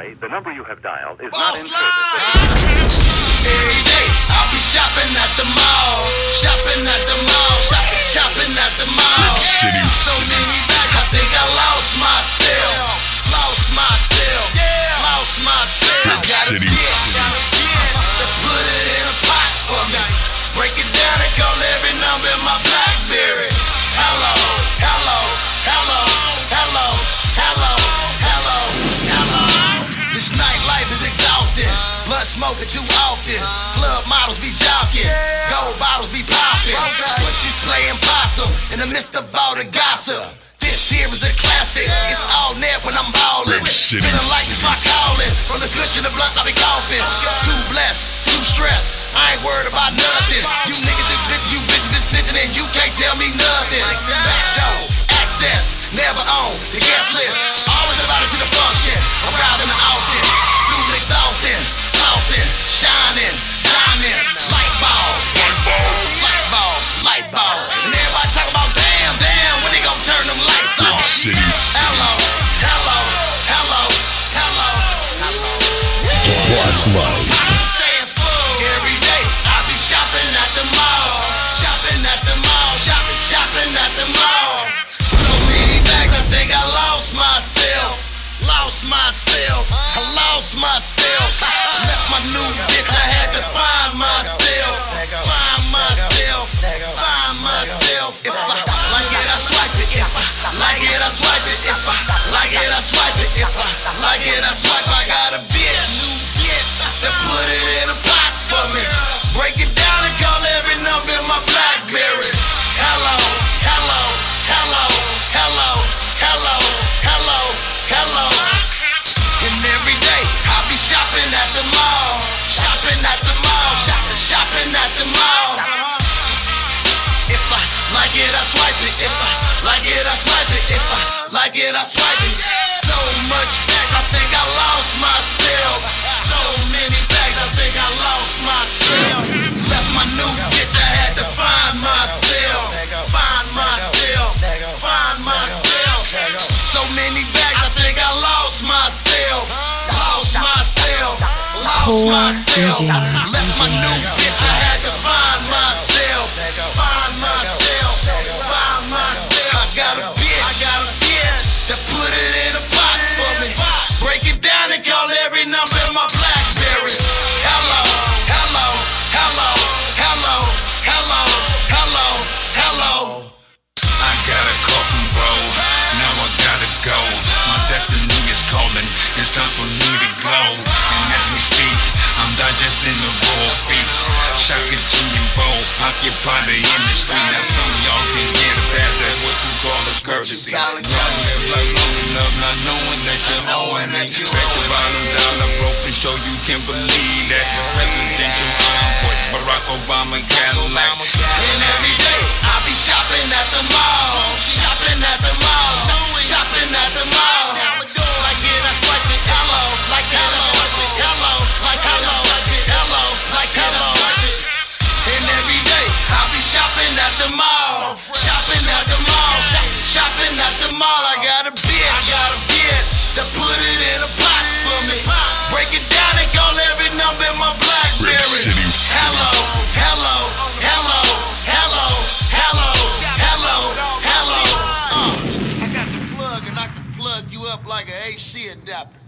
sorry, the number you have dialed is not in service. Every day I'll be shopping at the mall, shopping at the mall, shopping at the mall. So many bags, I think I lost myself, lost myself, lost myself. Got a bitch to put it in a pot for me, break it down and call every number in my BlackBerry. Hello, hello, hello, hello, hello, hello, hello. This nightlife is exhausting, blood smoking too often, club models be jockeying, gold bottles be popping, pussies playing possum in the midst of all the gossip. This here is a classic, it's all net when I'm ballin', feeling like it's my calling, from the cushion of blunts I be coughing, too blessed, too stressed, I ain't worried about nothing. You niggas is bitches, you bitches is snitching, and you can't tell me nothing. Backdoor, access, never on the guest list, always invited to the function, around in the Austin, through exhausting, flossing, shining, diamonds, light balls, light balls, light balls, and everybody talk about damn, when they gon' turn them lights on. Hello, hello, hello, hello, hello. Staying slow. Every day I be shopping at the mall, shopping at the mall, shopping at the mall. So many bags, I think I lost myself, lost myself, I lost myself. Left my new bitch, I had to find myself, find myself, find myself. If I like it, I swipe it. If I like it, I swipe it. If I like it, I swipe it. If I like it, I swipe. I got a bitch, new bitch, to put it in a pot for me, break it down and call every number in my BlackBerry. Hello, hello, hello, hello, hello, hello, hello. And every day I be shopping at the mall, shopping at the mall, shopping at the mall. If I like it, I swipe it. If I like it, I swipe it. If I like it, I swipe it. So much bags, I think I lost myself. So many bags, I think I lost myself. Left my new bitch, I had to find myself, find myself, find myself. So many bags, I think I lost myself, lost myself, lost myself. Left my new bitch, I had to find myself, find myself, find myself. I got a bitch to put it in a pot for me, break it down and call every number in my BlackBerry. Hello, hello, hello, hello, hello, hello, hello. I got a call from bro, now I gotta go. My destiny is calling, it's time for me to go. And as we speak, I'm digesting the raw feast. Shock is in your bowl, occupy the industry. Now some of y'all can get a pass at what you call a courtesy. Y'all live like long enough, not knowing that you're owing it. Back to bottom dollar, bro, for sure you can believe that. Presidential envoy, Barack Obama Cadillac. And every day I be shopping at the mall, shopping at the mall, shopping at the mall. Like it, I swipe it. Hello, like hello, hello, like hello, hello, like hello. And every day I be shopping at the mall, shopping at the mall, shopping at the mall. I got a bitch to put it in a pot for me, break it down and call every number in my BlackBerry. Hello, hello, hello, hello, hello, hello, hello. I got the plug and I can plug you up like an AC adapter.